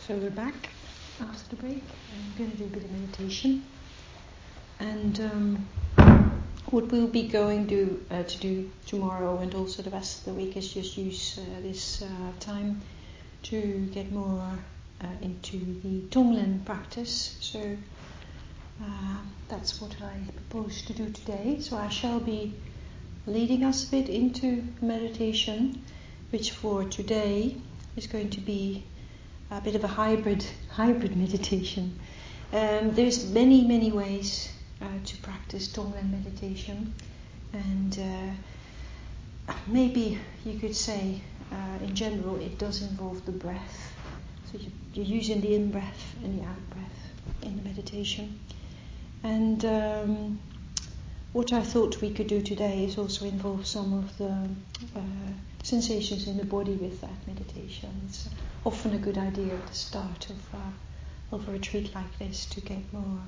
So we're back after the break. I'm going to do a bit of meditation. And what we'll be going to do tomorrow and also the rest of the week is just use this time to get more into the Tonglen practice. So that's what I propose to do today. So I shall be leading us a bit into meditation, which for today is going to be a bit of a hybrid meditation. There's many ways to practice Tonglen meditation, and maybe you could say in general it does involve the breath. So you're using the in-breath and the out-breath in the meditation. And what I thought we could do today is also involve some of the sensations in the body with that meditation. It's often a good idea at the start of a retreat like this to get more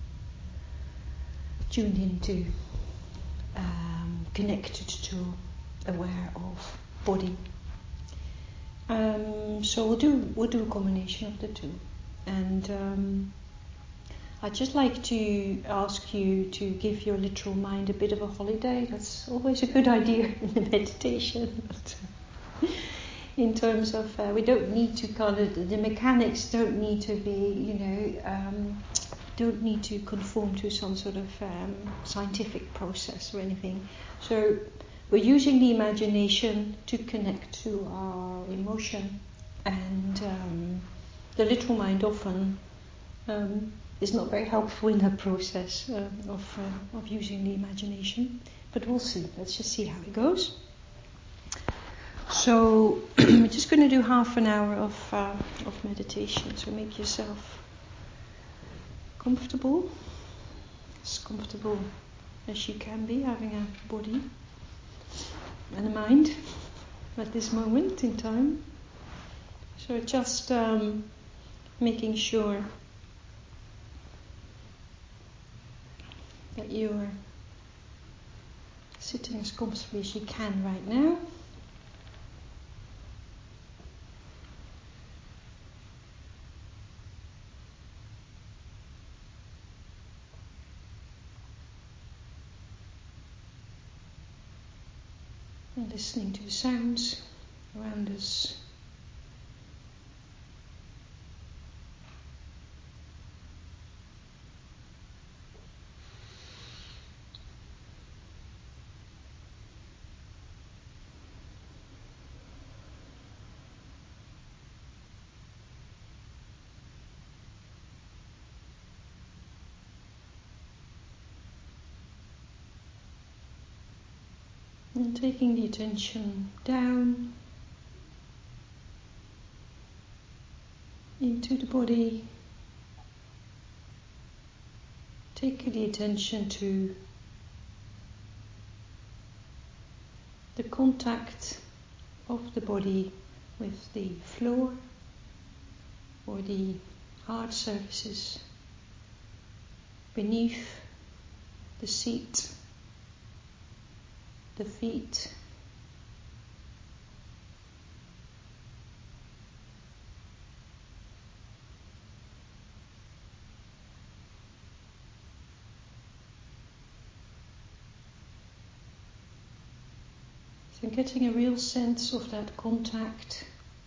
tuned into, connected to, aware of body. So we'll do a combination of the two. And I'd just like to ask you to give your literal mind a bit of a holiday. That's always a good idea in the meditation. But in terms of, we don't need to the mechanics don't need to be, don't need to conform to some sort of scientific process or anything. So we're using the imagination to connect to our emotion, and the literal mind often is not very helpful in that process of using the imagination. But we'll see. Let's just see how it goes. So we're just going to do half an hour of meditation. So make yourself comfortable, as comfortable as you can be, having a body and a mind at this moment in time. So just making sure that you're sitting as comfortably as you can right now. And listening to the sounds around us. And taking the attention down into the body, taking the attention to the contact of the body with the floor or the hard surfaces beneath the seat, the feet, so getting a real sense of that contact.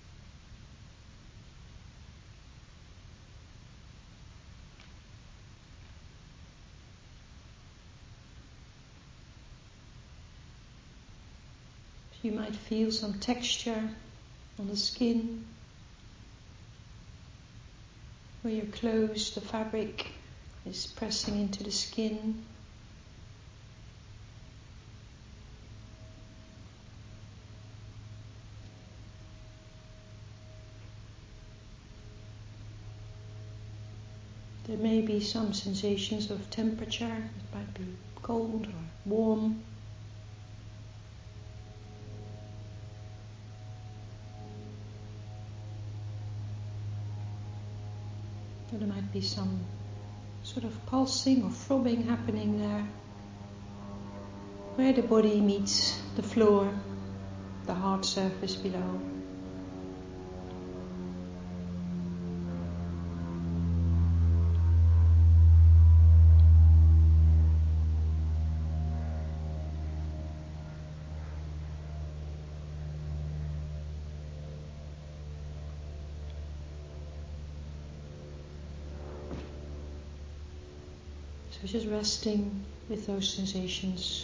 You might feel some texture on the skin, where your clothes, the fabric is pressing into the skin. There may be some sensations of temperature. It might be cold or warm. Or there might be some sort of pulsing or throbbing happening there, where the body meets the floor, the hard surface below. So just resting with those sensations.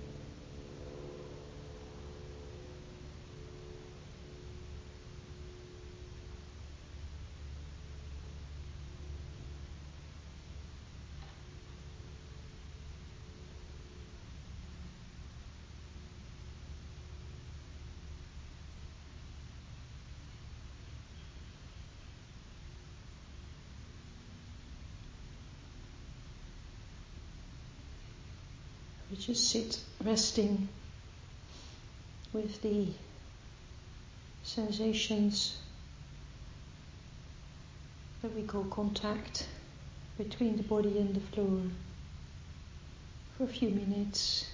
We just sit resting with the sensations that we call contact between the body and the floor for a few minutes.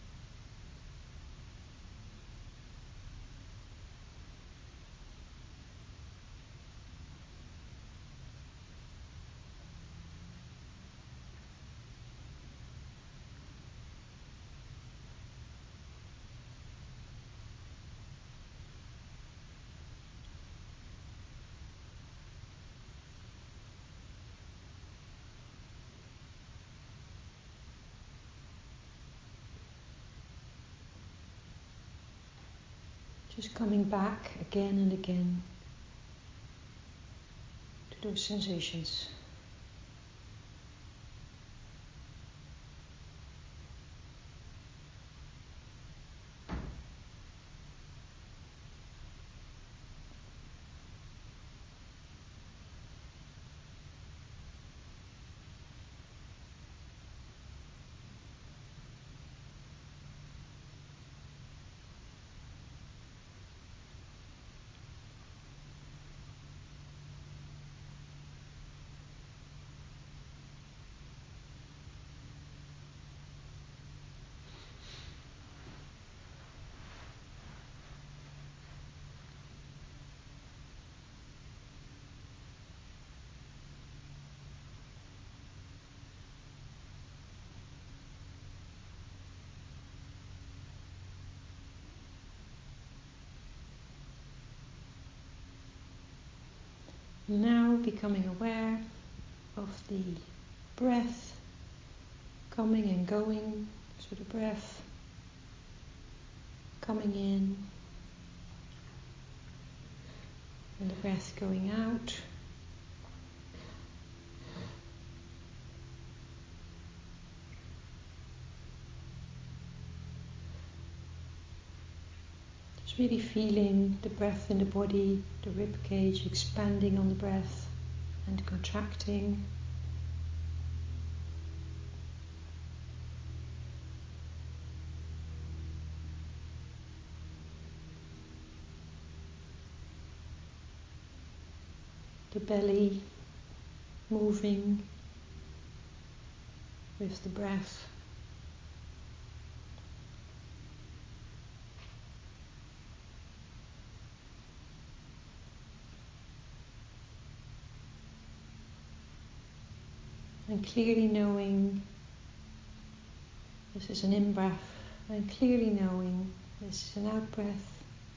Just coming back again and again to those sensations. Now becoming aware of the breath coming and going, so the breath coming in and the breath going out. Just really feeling the breath in the body, the rib cage expanding on the breath and contracting. The belly moving with the breath. And clearly knowing this is an in-breath, and clearly knowing this is an out-breath.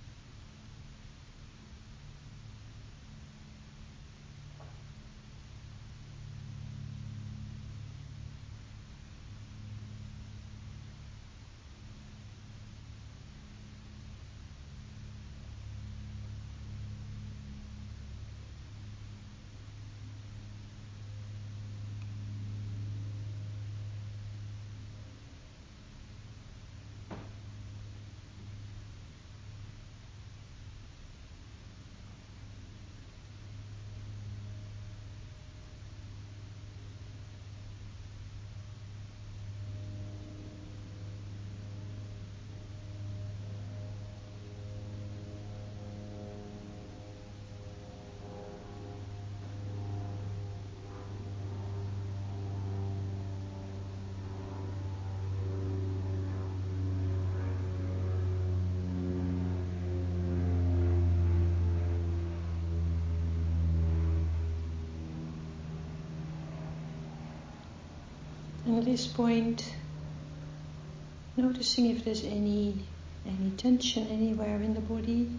And at this point, noticing if there's any tension anywhere in the body,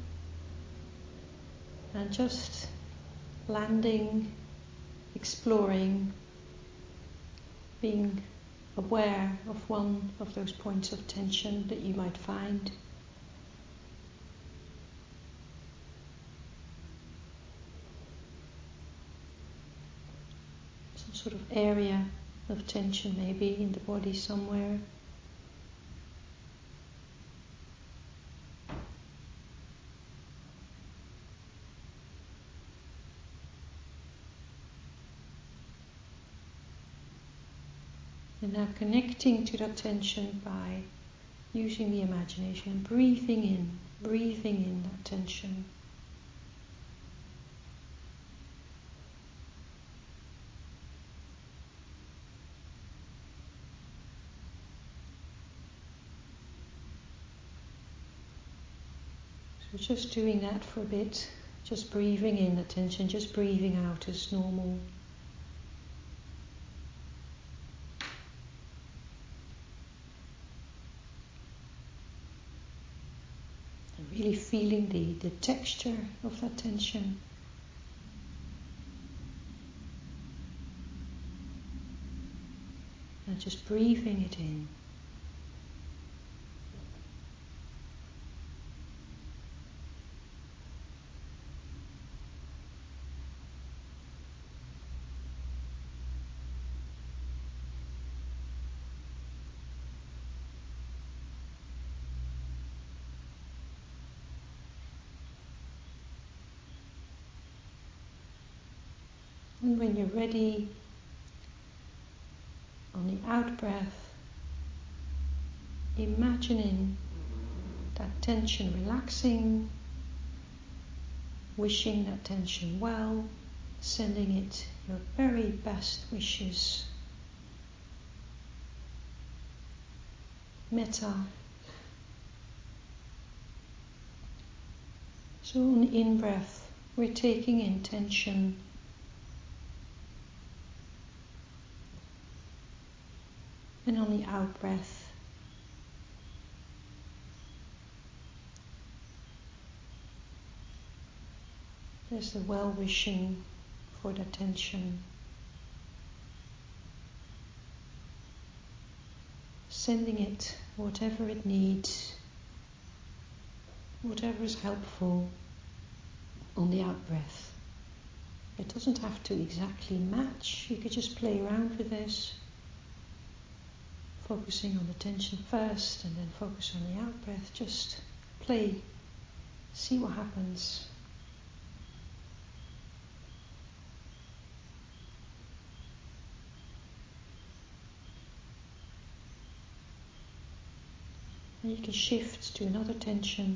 and just landing, exploring, being aware of one of those points of tension that you might find. Some sort of area of tension maybe in the body somewhere. And now connecting to that tension by using the imagination, breathing in that tension. So just doing that for a bit, just breathing in the tension, just breathing out as normal. Really feeling the texture of that tension. And just breathing it in. And when you're ready, on the out breath, imagining that tension relaxing, wishing that tension well, sending it your very best wishes. Metta. So on the in-breath, we're taking in tension. And on the out-breath, there's the well-wishing for the tension. Sending it whatever it needs, whatever is helpful on the out-breath. It doesn't have to exactly match. You could just play around with this. Focusing on the tension first and then focus on the out-breath. Just play, see what happens. And you can shift to another tension.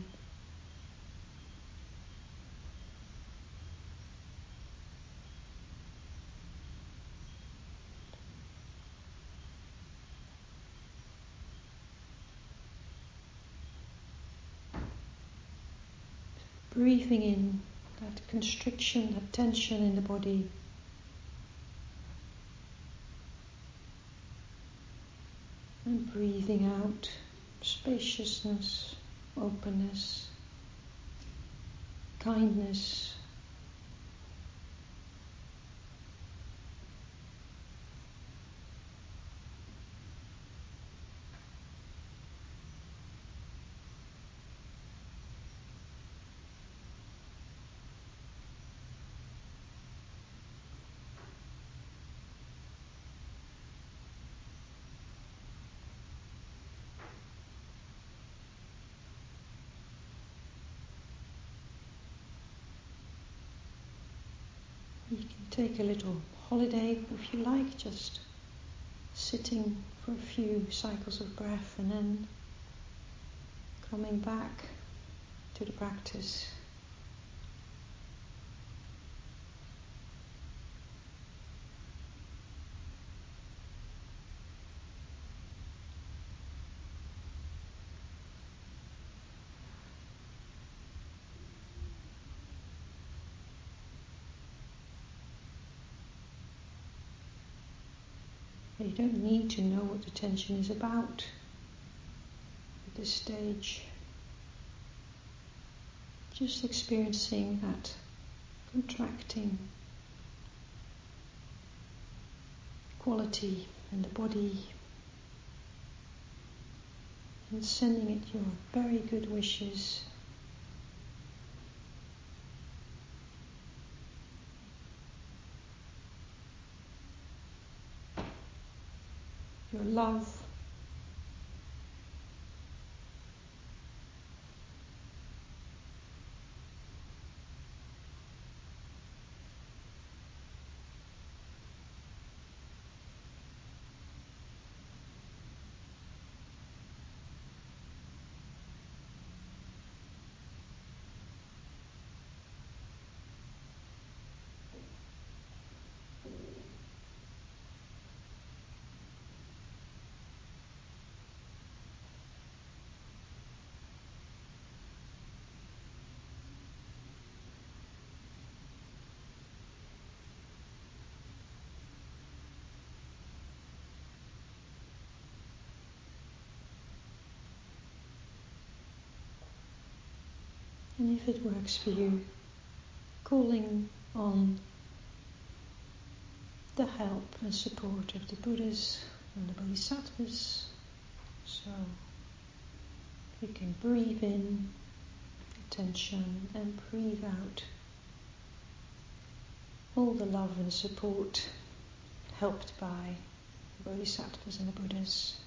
Breathing in that constriction, that tension in the body. And breathing out spaciousness, openness, kindness. You can take a little holiday if you like, just sitting for a few cycles of breath and then coming back to the practice. You don't need to know what the tension is about at this stage. Just experiencing that contracting quality in the body, and sending it your very good wishes. Your love. And if it works for you, calling on the help and support of the Buddhas and the Bodhisattvas. So you can breathe in attention and breathe out all the love and support helped by the Bodhisattvas and the Buddhas.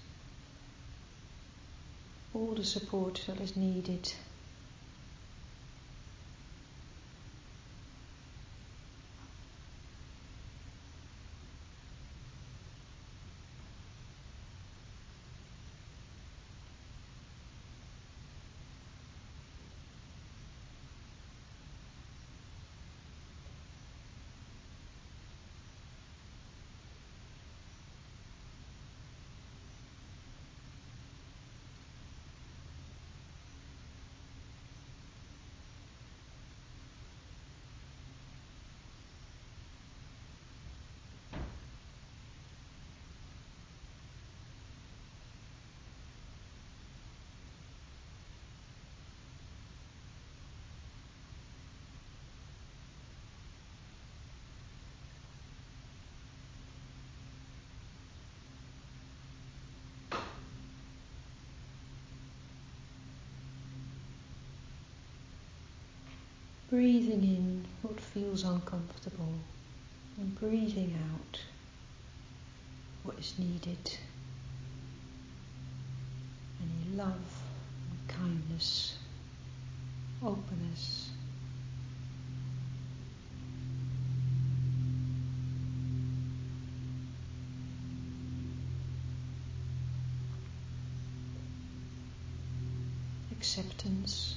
All the support that is needed. Breathing in what feels uncomfortable and breathing out what is needed. Any love and kindness, openness. Acceptance.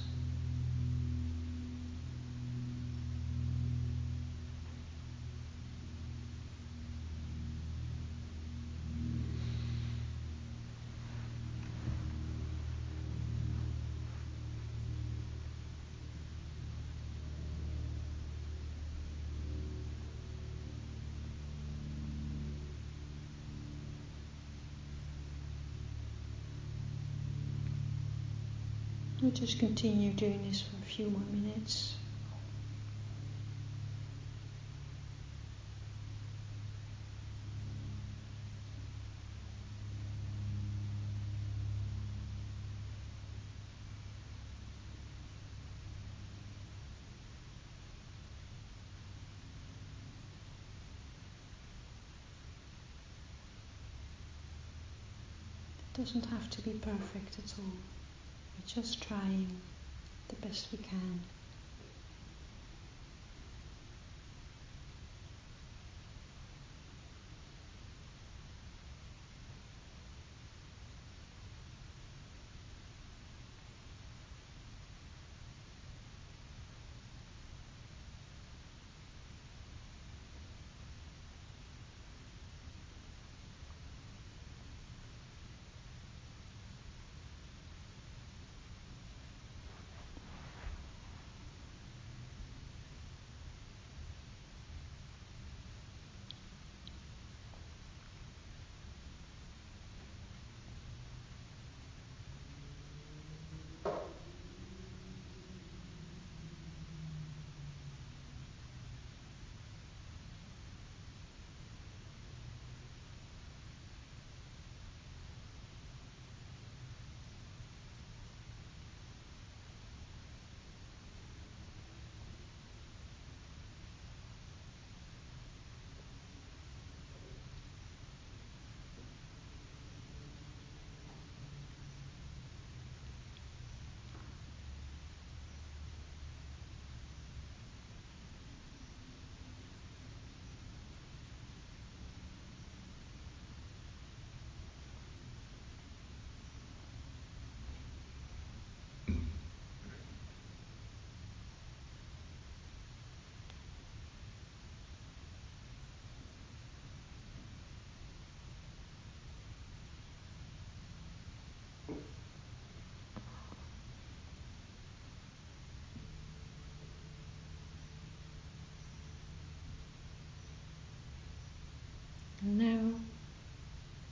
We'll just continue doing this for a few more minutes. It doesn't have to be perfect at all. We're just trying the best we can.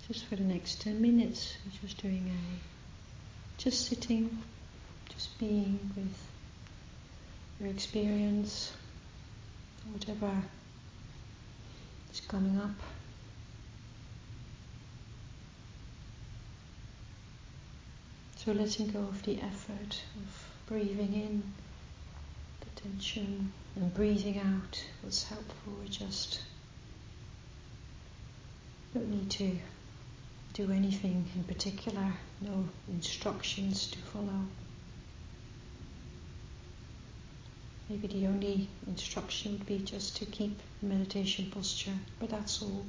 just for the next 10 minutes, we're just doing just sitting, just being with your experience, whatever is coming up. So letting go of the effort of breathing in the tension and breathing out what's helpful. We just don't need to do anything in particular, no instructions to follow. Maybe the only instruction would be just to keep meditation posture, but that's all.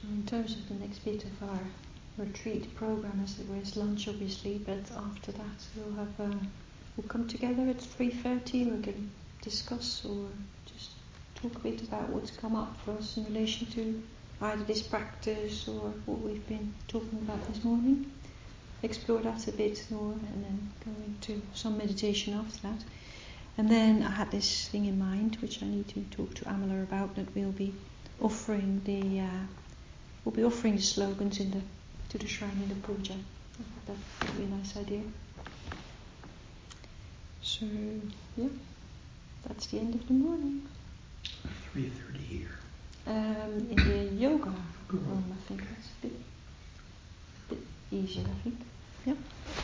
So in terms of the next bit of our retreat program, as there is lunch obviously, but after that we'll come together at 3:30. We can discuss or just talk a bit about what's come up for us in relation to either this practice or what we've been talking about this morning. Explore that a bit more and then go into some meditation after that. And then I had this thing in mind which I need to talk to Amala about, that we'll be offering the slogans to the shrine in the puja. I thought that would be a nice idea. So yeah, that's the end of the morning. 3:30 here. In the yoga room, I think that's a bit easier, I think. Yeah.